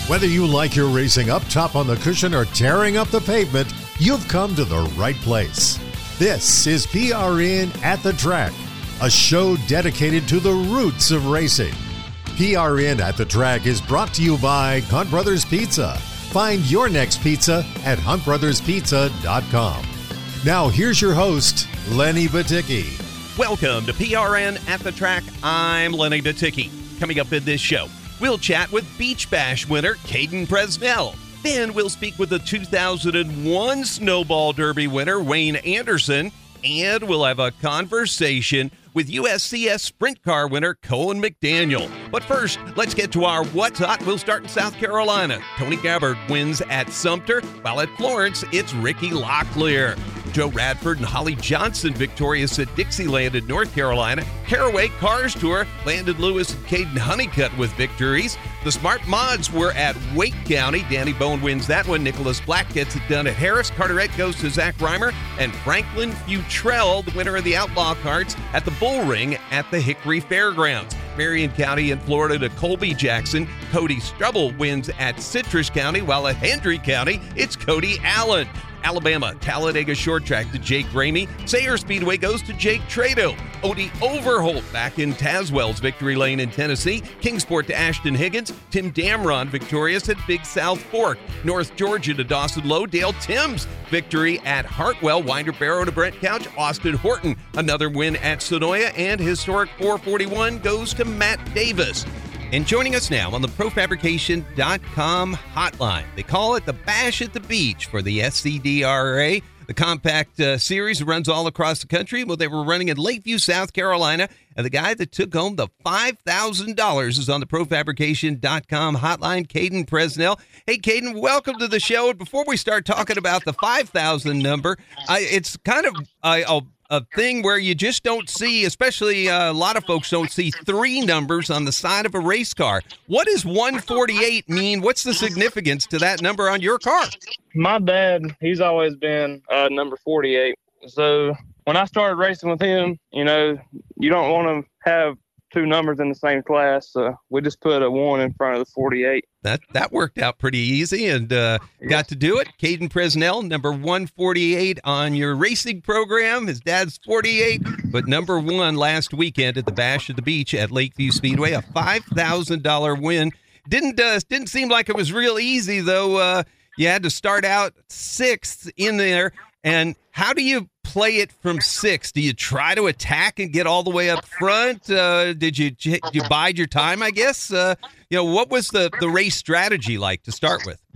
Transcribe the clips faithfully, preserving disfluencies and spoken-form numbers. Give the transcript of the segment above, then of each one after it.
Whether you like your racing up top on the cushion or tearing up the pavement, you've come to the right place. This is P R N at the Track, a show dedicated to the roots of racing. P R N at the Track is brought to you by Hunt Brothers Pizza. Find your next pizza at hunt brothers pizza dot com. Now here's your host, Lenny Batycki. Welcome to P R N at the Track. I'm Lenny Batycki. Coming up in this show, we'll chat with Beach Bash winner Caden Presnell. Then we'll speak with the two thousand one Snowball Derby winner Wayne Anderson. And we'll have a conversation with U S C S Sprint Car winner Cohen McDaniel. But first, let's get to our What's Hot. We'll start in South Carolina. Tony Gabbard wins at Sumter, while at Florence, it's Ricky Locklear. Joe Radford and Holly Johnson victorious at Dixieland in North Carolina. Caraway Cars Tour, Landon Lewis and Caden Honeycutt with victories. The Smart Mods were at Wake County. Danny Bone wins that one. Nicholas Black gets it done at Harris. Carteret goes to Zach Reimer. And Franklin Futrell, the winner of the Outlaw Carts, at the Bull Ring at the Hickory Fairgrounds. Marion County in Florida to Colby Jackson. Cody Strubble wins at Citrus County, while at Hendry County, it's Cody Allen. Alabama, Talladega Short Track to Jake Ramey. Sayre Speedway goes to Jake Trado. Odie Overholt back in Tazwell's victory lane in Tennessee. Kingsport to Ashton Higgins. Tim Damron victorious at Big South Fork. North Georgia to Dawson Lowe. Dale Timms victory at Hartwell. Winder Barrow to Brent Couch. Austin Horton another win at Sonoya. And historic four forty-one goes to Matt Davis. And joining us now on the pro fabrication dot com hotline, they call it the Bash at the Beach for the S C D R A. The compact uh, series runs all across the country. Well, they were running in Lakeview, South Carolina, and the guy that took home the five thousand dollars is on the pro fabrication dot com hotline, Caden Presnell. Hey, Caden, welcome to the show. And before we start talking about the five thousand number, I, it's kind of a, a a thing where you just don't see, especially uh, a lot of folks don't see three numbers on the side of a race car. What does one forty-eight mean? What's the significance to that number on your car? My dad, he's always been uh, number forty-eight. So when I started racing with him, you know, you don't want to have two numbers in the same class. So we just put a one in front of the forty-eight. That that worked out pretty easy and uh, yeah. got to do it. Caden Presnell, number one forty-eight on your racing program. His dad's forty-eight, but number one last weekend at the Bash at the Beach at Lakeview Speedway, a five thousand dollars win. Didn't uh, didn't seem like it was real easy, though. Uh, you had to start out sixth in there. And how do you play it from six? Do you try to attack and get all the way up front? Uh, did you did you bide your time, I guess? Uh, you know, what was the, the race strategy like to start with?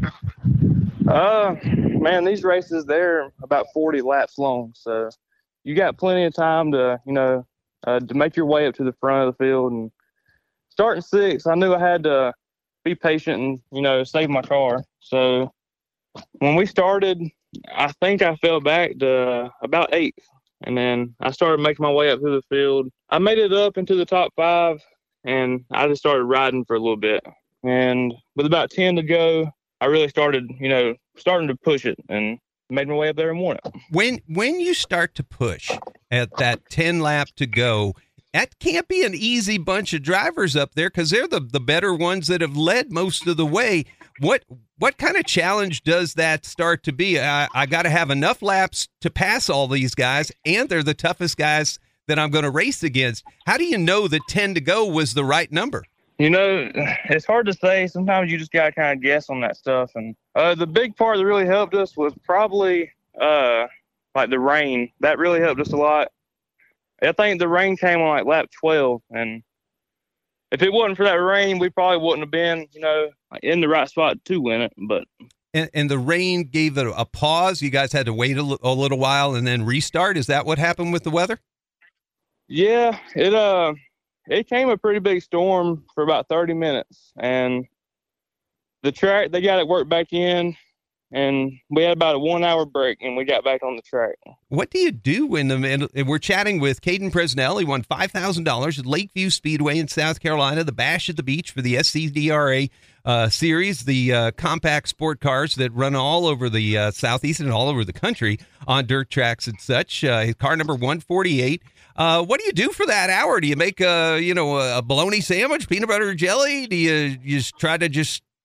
Uh, man, these races, they're about forty laps long. So you got plenty of time to, you know, uh, to make your way up to the front of the field. And starting six, I knew I had to be patient and, you know, save my car. So when we started, I think I fell back to about eighth, and then I started making my way up through the field. I made it up into the top five, and I just started riding for a little bit. And with about ten to go, I really started, you know, starting to push it and made my way up there and won it. When when you start to push at that ten lap to go, that can't be an easy bunch of drivers up there because they're the, the better ones that have led most of the way. What what kind of challenge does that start to be? I, I got to have enough laps to pass all these guys, and they're the toughest guys that I'm going to race against. How do you know that ten to go was the right number? You know, it's hard to say. Sometimes you just got to kind of guess on that stuff. And uh, the big part that really helped us was probably uh, like the rain. That really helped us a lot. I think the rain came on like lap twelve, and if it wasn't for that rain, we probably wouldn't have been, you know, in the right spot to win it. But and, and the rain gave it a pause. You guys had to wait a, l- a little while and then restart. Is that what happened with the weather? Yeah, it uh, it came a pretty big storm for about thirty minutes, and the track, they got it worked back in. And we had about a one-hour break, and we got back on the track. What do you do when the and we're chatting with Caden Presnell? He won five thousand dollars at Lakeview Speedway in South Carolina, the Bash at the Beach for the S C D R A uh, series, the uh, compact sport cars that run all over the uh, Southeast and all over the country on dirt tracks and such. Uh, his car number one forty-eight. Uh, what do you do for that hour? Do you make a, you know, a bologna sandwich, peanut butter and jelly? Do you, you just try to just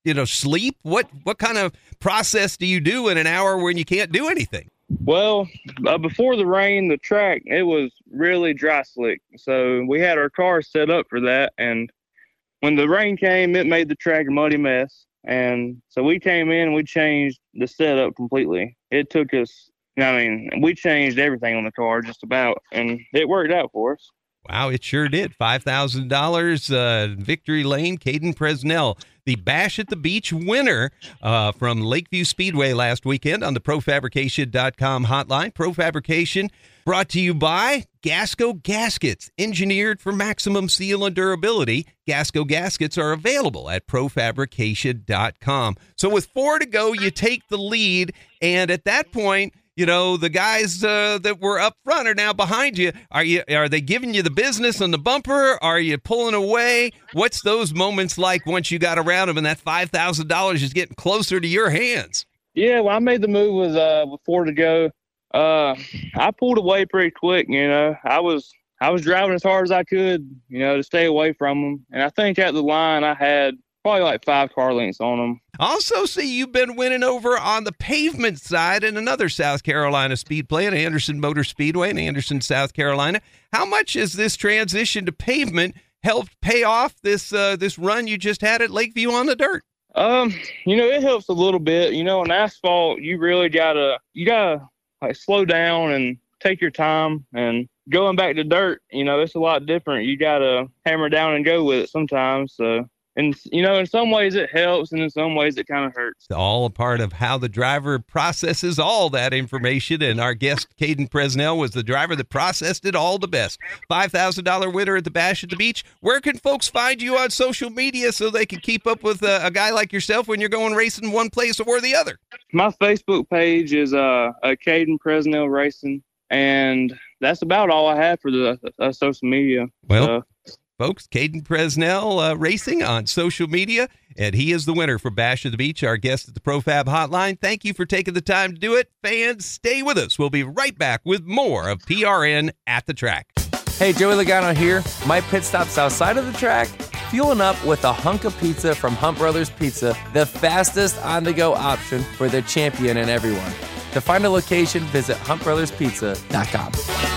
you know, sleep? What what kind of process do you do in an hour when you can't do anything? Well, uh, before the rain, the track, it was really dry slick. So we had our cars set up for that. And when the rain came, it made the track a muddy mess. And so we came in and we changed the setup completely. It took us, I mean, we changed everything on the car just about, and it worked out for us. Wow, it sure did. five thousand dollars, uh, Victory Lane, Caden Presnell, the Bash at the Beach winner uh, from Lakeview Speedway last weekend on the pro fabrication dot com hotline. ProFabrication brought to you by Gasco Gaskets, engineered for maximum seal and durability. Gasco Gaskets are available at pro fabrication dot com. So with four to go, you take the lead, and at that point, you know, the guys uh, that were up front are now behind you. Are you? Are they giving you the business on the bumper? Are you pulling away? What's those moments like once you got around them and that five thousand dollars is getting closer to your hands? Yeah, well, I made the move with, uh, with four to go. Uh, I pulled away pretty quick, you know. I was I was driving as hard as I could, you know, to stay away from them. And I think at the line I had probably like five car lengths on them. Also, see, you've been winning over on the pavement side in another South Carolina speed play at Anderson Motor Speedway in Anderson, South Carolina. How much has this transition to pavement helped pay off this uh, this run you just had at Lakeview on the dirt? Um, you know, it helps a little bit. You know, on asphalt, you really gotta you gotta like slow down and take your time. And going back to dirt, you know, it's a lot different. You gotta hammer down and go with it sometimes. So. And, you know, in some ways it helps, and in some ways it kind of hurts. It's all a part of how the driver processes all that information, and our guest, Caden Presnell, was the driver that processed it all the best. five thousand dollars winner at the Bash at the Beach. Where can folks find you on social media so they can keep up with uh, a guy like yourself when you're going racing one place or the other? My Facebook page is uh, uh, Caden Presnell Racing, and that's about all I have for the uh, social media. Well, uh, folks, Caden Presnell uh, Racing on social media, and he is the winner for Bash at the Beach, our guest at the ProFab Hotline. Thank you for taking the time to do it. Fans, stay with us. We'll be right back with more of P R N at the Track. Hey, Joey Logano here. My pit stop's outside of the track, fueling up with a hunk of pizza from Hunt Brothers Pizza, the fastest on-the-go option for the champion and everyone. To find a location, visit hunt brothers pizza dot com.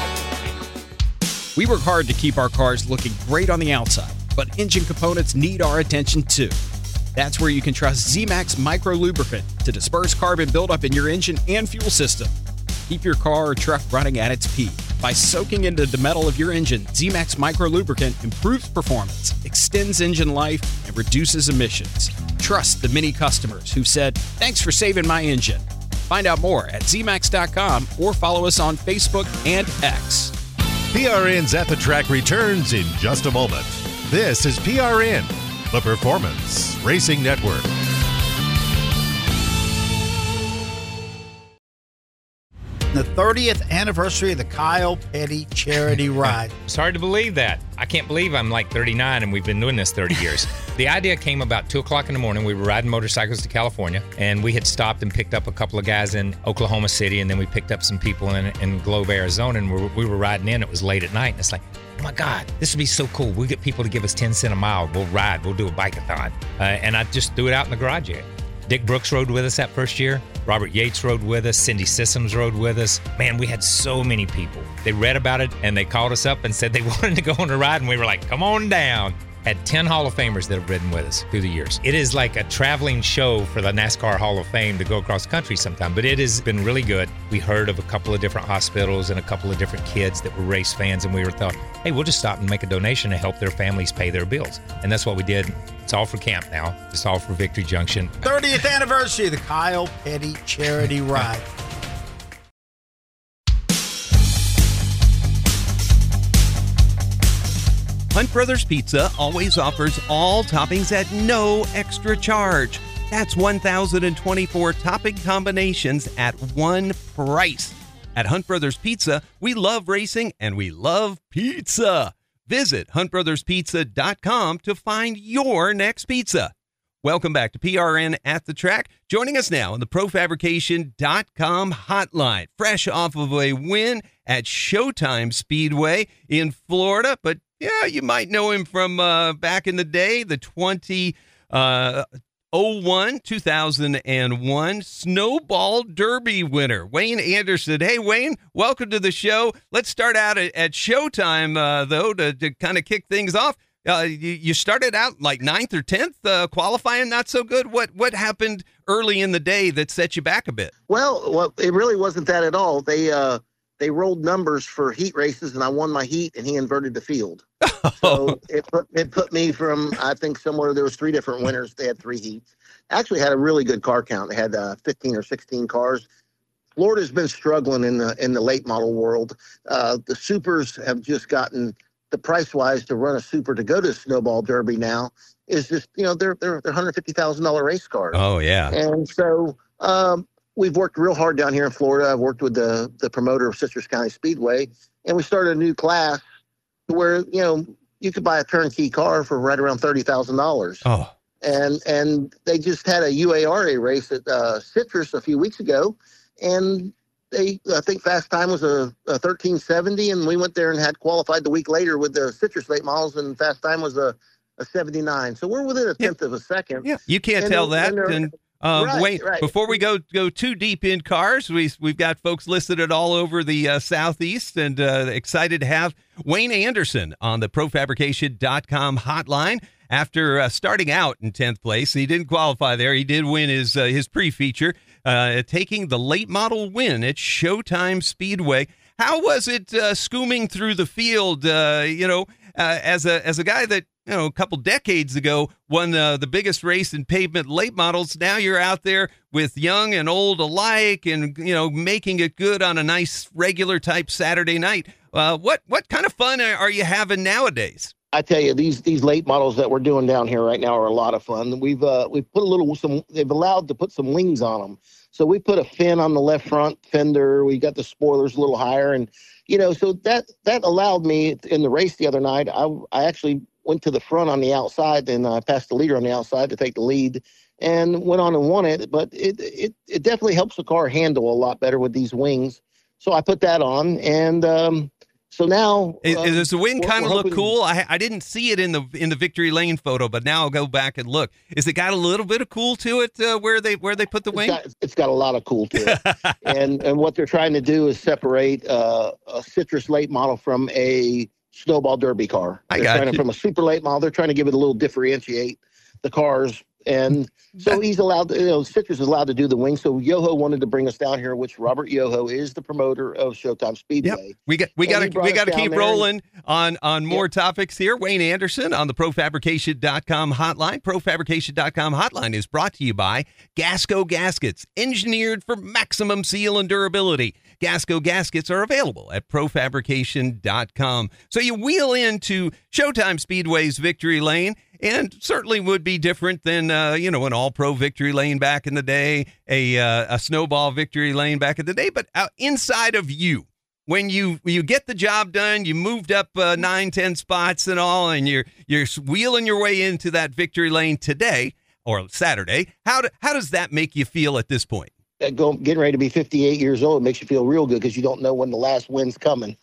We work hard to keep our cars looking great on the outside, but engine components need our attention too. That's where you can trust Z-Max Micro Lubricant to disperse carbon buildup in your engine and fuel system. Keep your car or truck running at its peak. By soaking into the metal of your engine, Z-Max Micro Lubricant improves performance, extends engine life, and reduces emissions. Trust the many customers who've said, "Thanks for saving my engine." Find out more at Z max dot com or follow us on Facebook and X. P R N's At the Track returns in just a moment. This is P R N, the Performance Racing Network. The thirtieth anniversary of the Kyle Petty Charity Ride. It's hard to believe that. I can't believe I'm like thirty-nine and we've been doing this thirty years. The idea came about two o'clock in the morning. We were riding motorcycles to California, and we had stopped and picked up a couple of guys in Oklahoma City, and then we picked up some people in, in Globe, Arizona, and we were, we were riding in. It was late at night, and it's like, oh my God, this would be so cool. We'll get people to give us ten cents a mile. We'll ride. We'll do a bike-a-thon. Uh, and I just threw it out in the garage area. Dick Brooks rode with us that first year. Robert Yates rode with us. Cindy Sissoms rode with us. Man, we had so many people. They read about it, and they called us up and said they wanted to go on a ride, and we were like, come on down. Had ten Hall of Famers that have ridden with us through the years. It is like a traveling show for the NASCAR Hall of Fame to go across the country sometime, but it has been really good. We heard of a couple of different hospitals and a couple of different kids that were race fans, and we were thought, hey, we'll just stop and make a donation to help their families pay their bills. And that's what we did. It's all for camp now. It's all for Victory Junction. thirtieth anniversary of the Kyle Petty Charity Ride. Hunt Brothers Pizza always offers all toppings at no extra charge. That's one thousand twenty-four topping combinations at one price. At Hunt Brothers Pizza, we love racing and we love pizza. Visit hunt brothers pizza dot com to find your next pizza. Welcome back to P R N at the Track. Joining us now on the pro fabrication dot com hotline, fresh off of a win at Showtime Speedway in Florida. But yeah, you might know him from uh, back in the day, the twenty oh oh one, two thousand one Snowball Derby winner, Wayne Anderson. Hey, Wayne, welcome to the show. Let's start out at, at showtime, uh, though, to, to kind of kick things off. Uh, you, you started out like ninth or tenth, uh, qualifying not so good. What what happened early in the day that set you back a bit? Well, well, it really wasn't that at all. They uh, they rolled numbers for heat races, and I won my heat, and he inverted the field. So it put it put me from, I think, somewhere there was three different winners. They had three heats. Actually had a really good car count. They had uh, fifteen or sixteen cars. Florida's been struggling in the in the late model world. Uh, the supers have just gotten, the price wise to run a super to go to Snowball Derby now is just, you know, they're they're, they're one hundred fifty thousand dollars race cars. Oh yeah. And so um, we've worked real hard down here in Florida. I've worked with the the promoter of Citrus County Speedway, and we started a new class where, you know, you could buy a turnkey car for right around thirty thousand dollars. Oh. And and they just had a U A R A race at uh, Citrus a few weeks ago, and they, I think Fast Time was a, a thirteen seventy, and we went there and had qualified the week later with the Citrus late models, and Fast Time was a, a seventy-nine. So we're within a tenth yeah. of a second. Yeah, you can't and tell then, that. And and um, right, wait, right. before we go go too deep in cars, we we've got folks listed it all over the uh, Southeast, and uh, excited to have Wayne Anderson on the pro fabrication dot com hotline. After uh, starting out in tenth place, he didn't qualify there. He did win his uh, his pre-feature, uh, taking the late model win at Showtime Speedway. How was it uh, scooming through the field? Uh, you know, uh, as a as a guy that, you know, a couple decades ago won uh, the biggest race in pavement late models. Now you're out there with young and old alike, and, you know, making it good on a nice regular type Saturday night. Uh, what what kind of fun are you having nowadays? I tell you, these these late models that we're doing down here right now are a lot of fun. We've uh, we've put a little some. They've allowed to put some wings on them, so we put a fin on the left front fender. We got the spoilers a little higher, and you know, so that that allowed me in the race the other night. I I actually went to the front on the outside, and I passed the leader on the outside to take the lead, and went on and won it. But it it it definitely helps the car handle a lot better with these wings. So I put that on, and um, So now, is, uh, does the wing kind of look hoping, cool? I I didn't see it in the in the Victory Lane photo, but now I'll go back and look. Is it got a little bit of cool to it uh, where they where they put the wing? It's got, it's got a lot of cool to it, and and what they're trying to do is separate uh, a Citrus late model from a Snowball Derby car. I they're got trying you. to, from a super late model, they're trying to give it a little differentiate the cars. And so he's allowed to, you know, Citrus is allowed to do the wing. So Yoho wanted to bring us down here, which Robert Yoho is the promoter of Showtime Speedway. Yep. We got we got to we got to keep rolling on on more Yep. topics here. Wayne Anderson on the pro fabrication dot com hotline. pro fabrication dot com hotline is brought to you by Gasco Gaskets, engineered for maximum seal and durability. Gasco Gaskets are available at pro fabrication dot com. So you wheel into Showtime Speedway's Victory Lane, and certainly would be different than, uh, you know, an all-pro Victory Lane back in the day, a uh, a snowball Victory Lane back in the day. But uh, inside of you, when you you get the job done, you moved up uh, nine, ten spots and all, and you're you're wheeling your way into that Victory Lane today or Saturday. How do, how does that make you feel at this point? Uh, Go, getting ready to be fifty-eight years old makes you feel real good because you don't know when the last win's coming.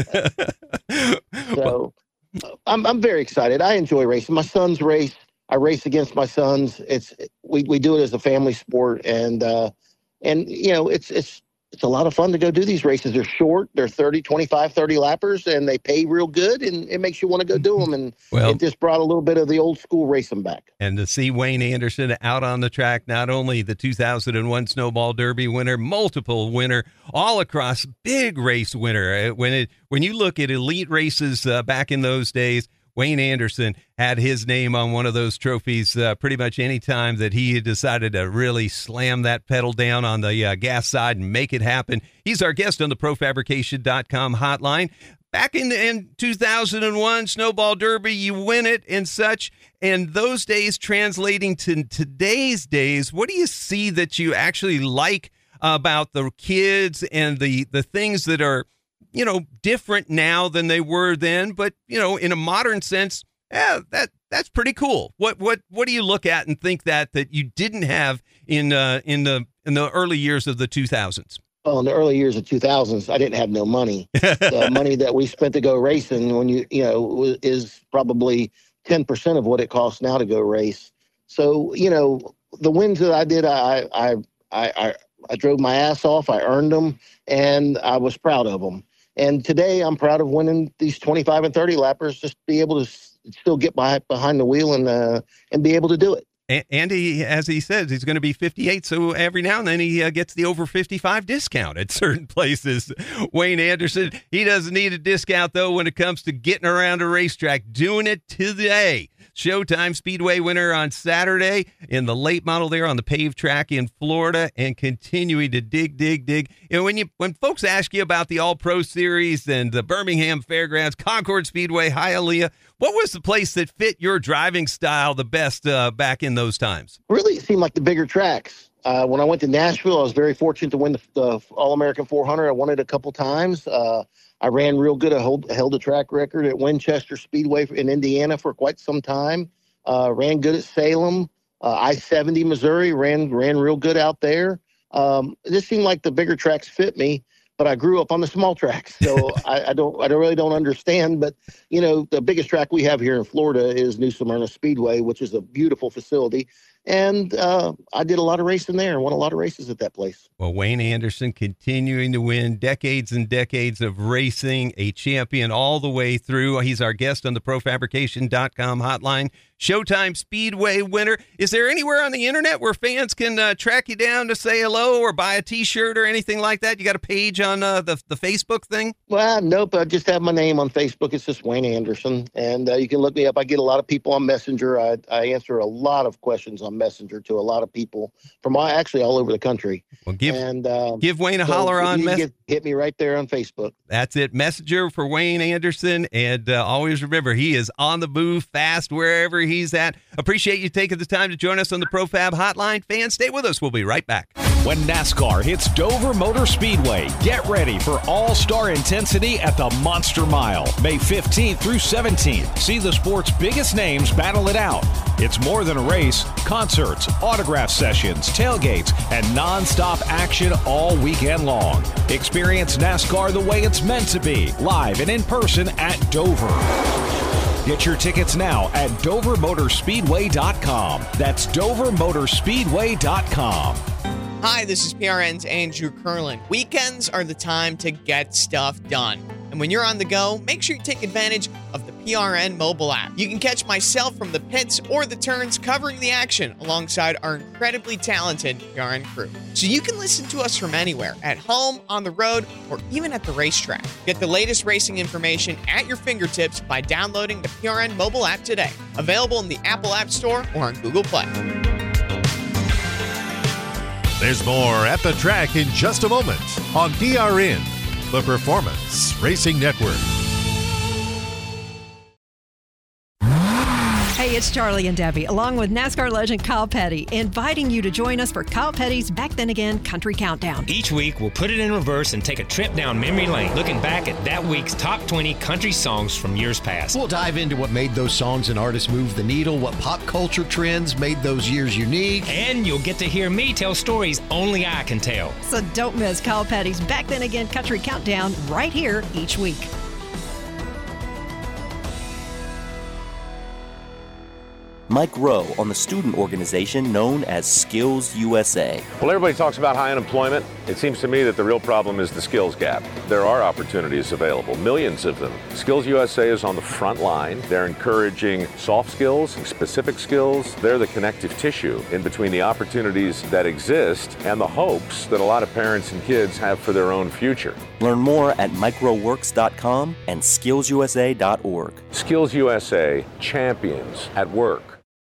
So uh, I'm I'm very excited. I enjoy racing. My sons race. I race against my sons. It's we, we do it as a family sport, and uh, and you know it's it's it's a lot of fun to go do these races. They're short. They're thirty, twenty-five, thirty lappers, and they pay real good, and it makes you want to go do them. And Well- it just brought a little bit of the old school racing back. And to see Wayne Anderson out on the track, not only the two thousand one Snowball Derby winner, multiple winner, all across, big race winner. Uh, When it when you look at elite races uh, back in those days, Wayne Anderson had his name on one of those trophies uh, pretty much any time that he had decided to really slam that pedal down on the uh, gas side and make it happen. He's our guest on the pro fabrication dot com hotline. Back in, in two thousand one, Snowball Derby, you win it and such. And those days translating to today's days, what do you see that you actually like about the kids and the, the things that are, you know, different now than they were then, but, you know, in a modern sense, yeah, that that's pretty cool. What what what do you look at and think that that you didn't have in uh, in the in the early years of the two thousands? Well, in the early years of two thousands, I didn't have no money. The money that we spent to go racing, when you you know, was- is probably ten percent of what it costs now to go race. So, you know, the wins that I did, I, I, I, I, I drove my ass off. I earned them, and I was proud of them. And today, I'm proud of winning these twenty-five and thirty lappers. Just be able to still get by, behind the wheel and uh, and be able to do it. Andy, as he says, he's going to be fifty-eight, so every now and then he uh, gets the over fifty-five discount at certain places. Wayne Anderson, he doesn't need a discount, though, when it comes to getting around a racetrack, doing it today. Showtime Speedway winner on Saturday in the late model there on the paved track in Florida, and continuing to dig, dig, dig. You know, when you when folks ask you about the All-Pro Series and the Birmingham Fairgrounds, Concord Speedway, Hialeah, what was the place that fit your driving style the best uh, back in those times? Really, it seemed like the bigger tracks. Uh, when I went to Nashville, I was very fortunate to win the, the All-American four hundred. I won it a couple times. Uh, I ran real good. I hold, held a track record at Winchester Speedway in Indiana for quite some time. Uh, ran good at Salem. Uh, I seventy, Missouri, ran ran real good out there. Um, it just seemed like the bigger tracks fit me, but I grew up on the small tracks, so I, I don't I don't really don't understand. But you know, the biggest track we have here in Florida is New Smyrna Speedway, which is a beautiful facility. And uh, I did a lot of racing there and won a lot of races at that place. Well, Wayne Anderson continuing to win decades and decades of racing, a champion all the way through. He's our guest on the pro fabrication dot com hotline. Showtime Speedway winner. Is there anywhere on the internet where fans can uh, track you down to say hello or buy a T-shirt or anything like that? You got a page on uh, the, the Facebook thing? Well, nope. I just have my name on Facebook. It's just Wayne Anderson. And uh, you can look me up. I get a lot of people on Messenger. I, I answer a lot of questions on Messenger to a lot of people from all, actually all over the country. Well, give, and, uh, give Wayne a so holler on Messenger. Hit me right there on Facebook. That's it. Messenger for Wayne Anderson. And uh, always remember, he is on the move fast wherever he's at. Appreciate you taking the time to join us on the ProFab Hotline. Fans, stay with us. We'll be right back. When NASCAR hits Dover Motor Speedway, get ready for all-star intensity at the Monster Mile. May fifteenth through seventeenth. See the sport's biggest names battle it out. It's more than a race. Concerts, autograph sessions, tailgates, and non-stop action all weekend long. Experience NASCAR the way it's meant to be, live and in person at Dover. Get your tickets now at Dover Motor Speedway dot com. That's Dover Motor Speedway dot com. Hi, this is P R N's Andrew Curlin. Weekends are the time to get stuff done. And when you're on the go, make sure you take advantage of the P R N mobile app. You can catch myself from the pits or the turns covering the action alongside our incredibly talented P R N crew. So you can listen to us from anywhere, at home, on the road, or even at the racetrack. Get the latest racing information at your fingertips by downloading the P R N mobile app today. Available in the Apple App Store or on Google Play. There's more At the Track in just a moment on P R N, the Performance Racing Network. Hey, it's Charlie and Debbie, along with NASCAR legend Kyle Petty, inviting you to join us for Kyle Petty's Back Then Again Country Countdown. Each week, we'll put it in reverse and take a trip down memory lane, looking back at that week's top twenty country songs from years past. We'll dive into what made those songs and artists move the needle, what pop culture trends made those years unique. And you'll get to hear me tell stories only I can tell. So don't miss Kyle Petty's Back Then Again Country Countdown right here each week. Mike Rowe on the student organization known as Skills U S A. Well, everybody talks about high unemployment. It seems to me that the real problem is the skills gap. There are opportunities available, millions of them. Skills U S A is on the front line. They're encouraging soft skills, specific skills. They're the connective tissue in between the opportunities that exist and the hopes that a lot of parents and kids have for their own future. Learn more at microworks dot com and skills u s a dot org. Skills U S A, champions at work.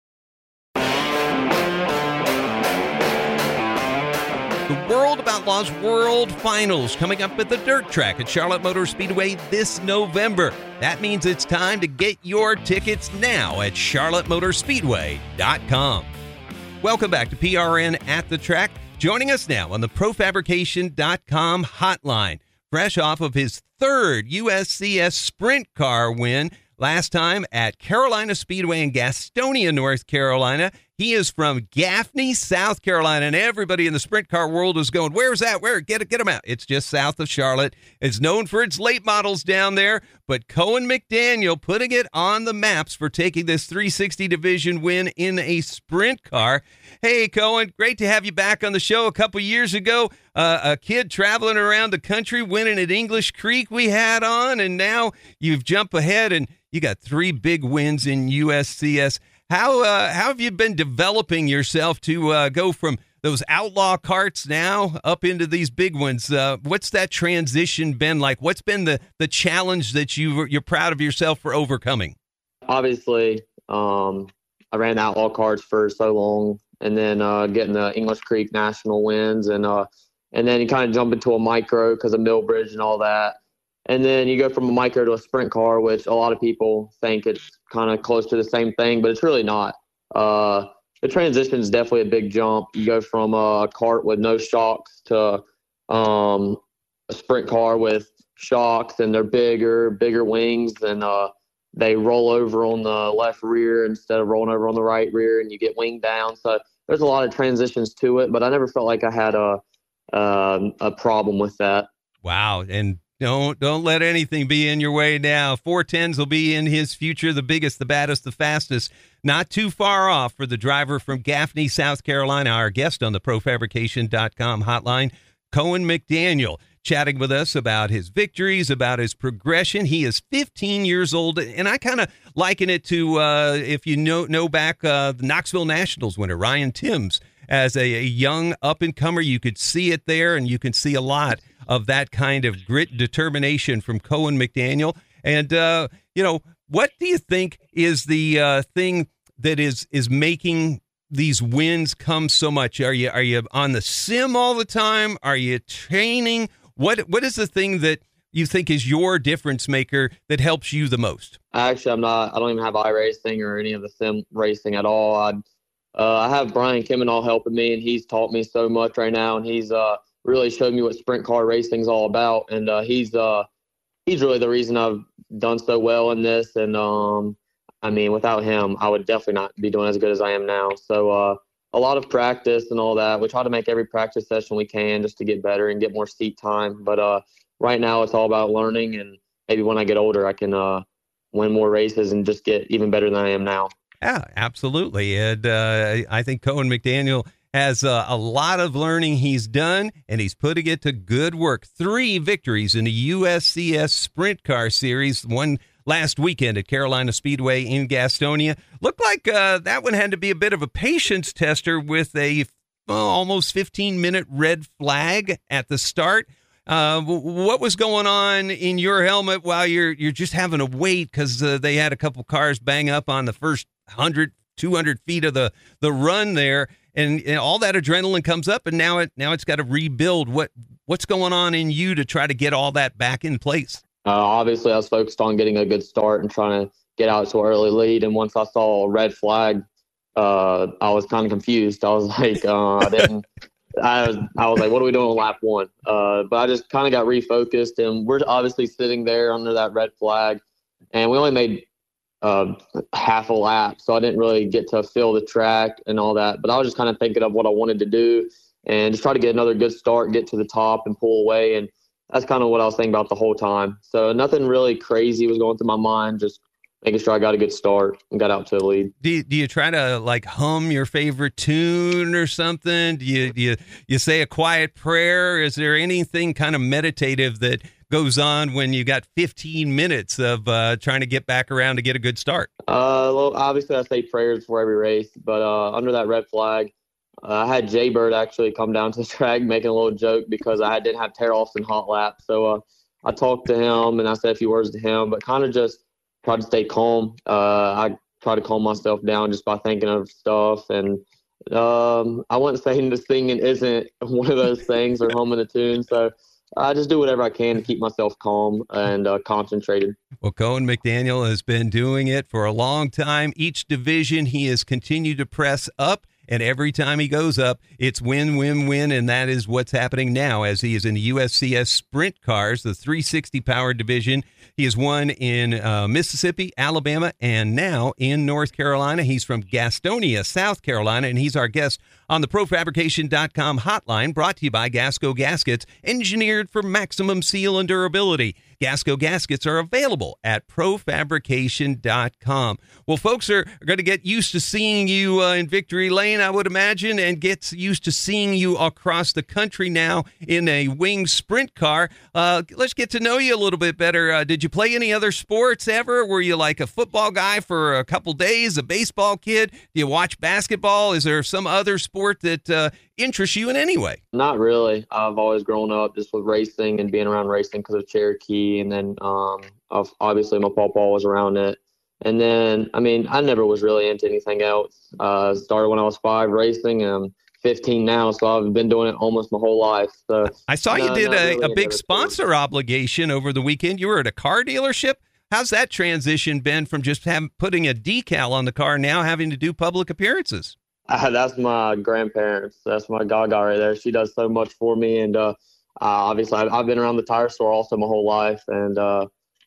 The World of Outlaws World Finals coming up at the dirt track at Charlotte Motor Speedway this November. That means it's time to get your tickets now at charlotte motor speedway dot com. Welcome back to P R N At the Track. Joining us now on the pro fabrication dot com hotline, fresh off of his third U S C S Sprint Car win, last time at Carolina Speedway in Gastonia, North Carolina. He is from Gaffney, South Carolina, and everybody in the sprint car world is going, where's that? Where? Get it, get him out. It's just south of Charlotte. It's known for its late models down there, but Cohen McDaniel putting it on the maps for taking this three sixty division win in a sprint car. Hey, Cohen, great to have you back on the show. A couple years ago, uh, a kid traveling around the country, winning at English Creek we had on, and now you've jumped ahead and you got three big wins in U S C S. How uh, how have you been developing yourself to uh, go from those outlaw karts now up into these big ones? Uh, what's that transition been like? What's been the, the challenge that you you're proud of yourself for overcoming? Obviously, um, I ran outlaw karts for so long, and then uh, getting the English Creek national wins, and uh, and then you kind of jump into a micro because of Millbridge and all that. And then you go from a micro to a sprint car, which a lot of people think it's kind of close to the same thing, but it's really not. Uh, the transition is definitely a big jump. You go from a kart with no shocks to um, a sprint car with shocks, and they're bigger, bigger wings, and uh, they roll over on the left rear instead of rolling over on the right rear, and you get wing down. So there's a lot of transitions to it, but I never felt like I had a um, a problem with that. Wow, and Don't don't let anything be in your way now. four tens will be in his future, the biggest, the baddest, the fastest. Not too far off for the driver from Gaffney, South Carolina, our guest on the pro fabrication dot com hotline, Cohen McDaniel, chatting with us about his victories, about his progression. He is fifteen years old, and I kind of liken it to, uh, if you know know back, uh, the Knoxville Nationals winner, Ryan Timms. As a, a young up-and-comer, you could see it there, and you can see a lot of that kind of grit and determination from Cohen McDaniel. And, uh, you know, what do you think is the uh, thing that is is making these wins come so much? Are you are you on the sim all the time? Are you training? What What is the thing that you think is your difference maker that helps you the most? Actually, I'm not. I don't even have iRacing or any of the sim racing at all. I uh, I have Brian Kimenall helping me, and he's taught me so much right now, and he's uh. really showed me what sprint car racing is all about. And uh, he's uh, he's really the reason I've done so well in this. And, um, I mean, without him, I would definitely not be doing as good as I am now. So uh, a lot of practice and all that. We try to make every practice session we can just to get better and get more seat time. But uh, right now it's all about learning. And maybe when I get older, I can uh, win more races and just get even better than I am now. Yeah, absolutely. And uh, I think Cohen McDaniel has uh, a lot of learning he's done, and he's putting it to good work. Three victories in the U S C S Sprint Car Series, one last weekend at Carolina Speedway in Gastonia. Looked like uh, that one had to be a bit of a patience tester with a well, almost fifteen-minute red flag at the start. Uh, what was going on in your helmet while you're you're just having to wait because uh, they had a couple cars bang up on the first one hundred, two hundred feet of the, the run there? And, and all that adrenaline comes up, and now it now it's got to rebuild. What what's going on in you to try to get all that back in place? Uh, obviously, I was focused on getting a good start and trying to get out to an early lead. And once I saw a red flag, uh, I was kind of confused. I was like, uh, I didn't. I was I was like, what are we doing on lap one? Uh, but I just kind of got refocused, and we're obviously sitting there under that red flag, and we only made uh, half a lap, so I didn't really get to feel the track and all that. But I was just kind of thinking of what I wanted to do and just try to get another good start, get to the top and pull away. And that's kind of what I was thinking about the whole time. So nothing really crazy was going through my mind, just making sure I got a good start and got out to the lead. Do you, do you try to like hum your favorite tune or something? Do you, do you, you say a quiet prayer? Is there anything kind of meditative that goes on when you got fifteen minutes of uh, trying to get back around to get a good start? Uh, well, obviously I say prayers before every race, but uh, under that red flag, uh, I had Jay Bird actually come down to the track making a little joke because I didn't have tear-offs in hot lap. So uh, I talked to him and I said a few words to him, but kind of just tried to stay calm. Uh, I tried to calm myself down just by thinking of stuff. And um, I wasn't saying the singing isn't one of those things or humming a tune. So I just do whatever I can to keep myself calm and uh, concentrated. Well, Cohen McDaniel has been doing it for a long time. Each division he has continued to press up And every time he goes up, it's win, win, win. And that is what's happening now as he is in the U S C S Sprint Cars, the three sixty power division. He has won in uh, Mississippi, Alabama, and now in North Carolina. He's from Gastonia, South Carolina, and he's our guest on the Pro Fabrication dot com hotline, brought to you by Gasco Gaskets, engineered for maximum seal and durability. Gasco Gaskets are available at Pro Fabrication dot com. Well, folks are, are going to get used to seeing you uh, in Victory Lane, I would imagine, and get used to seeing you across the country now in a winged sprint car. Uh, let's get to know you a little bit better. Uh, did you play any other sports ever? Were you like a football guy for a couple days, a baseball kid? Do you watch basketball? Is there some other sport that uh, interests you in any way? Not really. I've always grown up just with racing and being around racing because of Cherokee. And then um, obviously my papa was around it. And then, I mean, I never was really into anything else. Uh, started when I was five racing, and I'm fifteen now, so I've been doing it almost my whole life. So I saw no, you did a, really a big sponsor sports. obligation over the weekend. You were at a car dealership. How's that transition been from just having, putting a decal on the car, now having to do public appearances? Uh, that's my grandparents. That's my gaga right there. She does so much for me. And uh, uh, obviously, I've, I've been around the tire store also my whole life. And uh,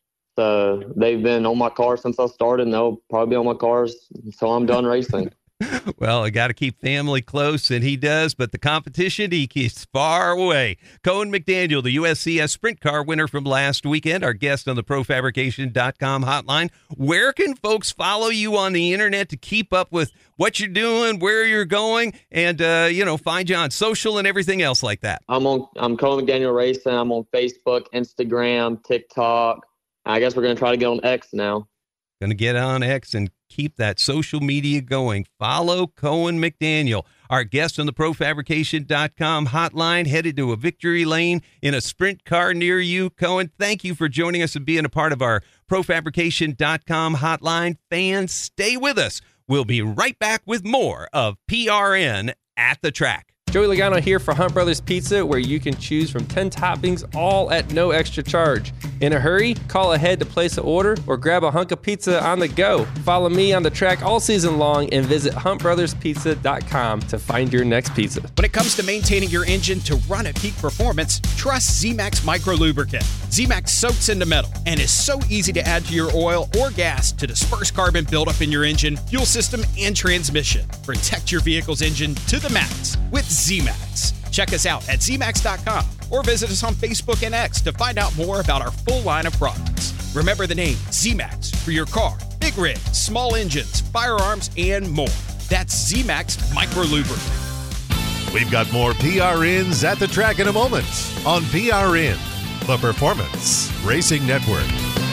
so they've been on my car since I started, and they'll probably be on my cars until I'm done racing. Well, I got to keep family close, and he does, but the competition, he keeps far away. Cohen McDaniel, the U S C S Sprint Car winner from last weekend, our guest on the Pro Fabrication dot com hotline. Where can folks follow you on the internet to keep up with what you're doing, where you're going, and, uh, you know, find you on social and everything else like that? I'm on, I'm Cohen McDaniel Racing. I'm on Facebook, Instagram, TikTok. I guess we're going to try to get on X now. Going to get on X and keep that social media going. Follow Cohen McDaniel, our guest on the Pro Fabrication dot com hotline, headed to a victory lane in a sprint car near you. Cohen, thank you for joining us and being a part of our Pro Fabrication dot com hotline. Fans, stay with us. We'll be right back with more of P R N at the Track. Joey Logano here for Hunt Brothers Pizza, where you can choose from ten toppings, all at no extra charge. In a hurry? Call ahead to place an order or grab a hunk of pizza on the go. Follow me on the track all season long and visit hunt brothers pizza dot com to find your next pizza. When it comes to maintaining your engine to run at peak performance, trust Z-Max Micro Lubricant. Z-Max soaks into metal and is so easy to add to your oil or gas to disperse carbon buildup in your engine, fuel system, and transmission. Protect your vehicle's engine to the max with Z-Max. Check us out at Z max dot com or visit us on Facebook and X to find out more about our full line of products. Remember the name Z-Max for your car, big rigs, small engines, firearms, and more. That's Z-Max Micro Lubricant. We've got more P R Ns at the track in a moment on P R N, the Performance Racing Network.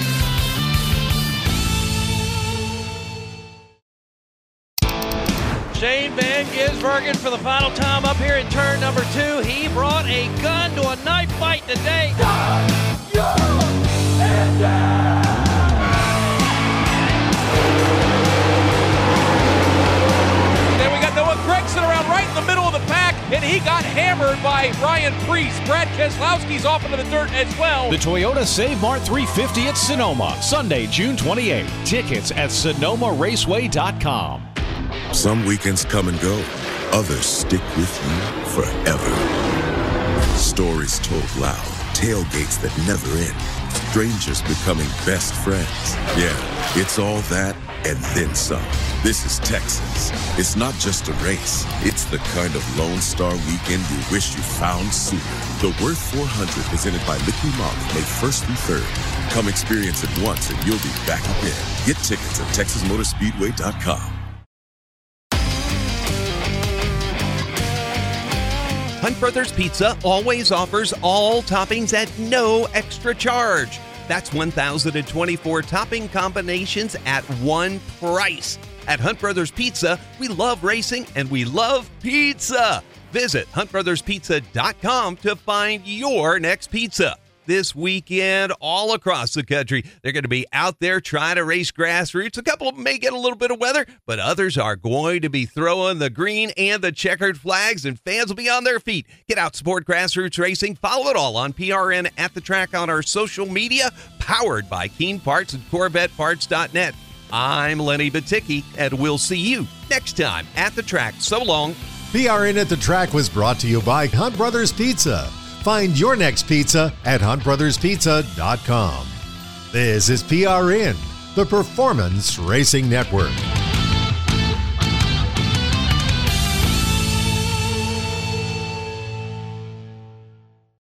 Shane Van Gisbergen for the final time up here in turn number two. He brought a gun to a knife fight today. Then we got Noah Gragson around right in the middle of the pack, and he got hammered by Ryan Preece. Brad Keselowski's off into the dirt as well. The Toyota Save Mart three fifty at Sonoma, Sunday, June twenty-eighth. Tickets at sonoma raceway dot com. Some weekends come and go. Others stick with you forever. Stories told loud. Tailgates that never end. Strangers becoming best friends. Yeah, it's all that and then some. This is Texas. It's not just a race. It's the kind of Lone Star weekend you wish you found sooner. The Worth four hundred, presented by Liqui Moly, May first through third. Come experience it once and you'll be back again. Get tickets at texas motor speedway dot com. Hunt Brothers Pizza always offers all toppings at no extra charge. That's one thousand twenty-four topping combinations at one price. At Hunt Brothers Pizza, we love racing and we love pizza. Visit hunt brothers pizza dot com to find your next pizza. This weekend, all across the country, they're going to be out there trying to race grassroots. A couple of them may get a little bit of weather, but others are going to be throwing the green and the checkered flags, and fans will be on their feet. Get out, support grassroots racing. Follow it all on P R N at the Track on our social media, powered by Keen Parts and Corvette Parts dot net. I'm Lenny Baticki, and we'll see you next time at the track. So long. P R N at the Track was brought to you by Hunt Brothers Pizza. Find your next pizza at hunt brothers pizza dot com. This is P R N, the Performance Racing Network.